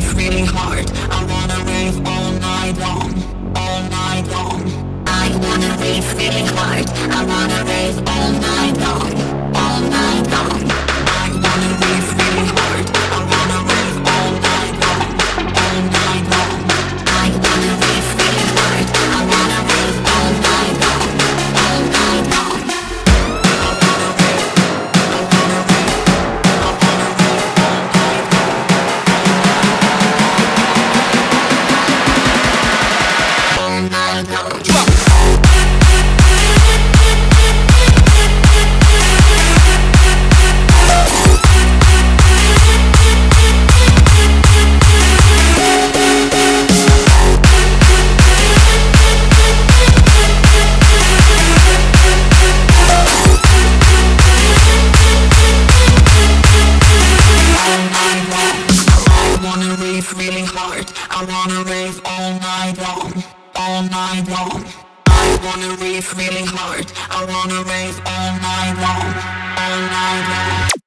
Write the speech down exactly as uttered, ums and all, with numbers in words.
rave really hard. I wanna rave all night long, all night long. I wanna rave really hard. I wanna rave all night long, all night long. I wanna rave really hard. I wanna rave all night long, all night long. I wanna rave really hard. I wanna rave all night long, all night long. I wanna rave, I wanna rave, I wanna rave all night long, all night long. Drop. Really hard. I wanna rave all night long, all night long. I wanna rave really hard. I wanna rave all night long, all night long.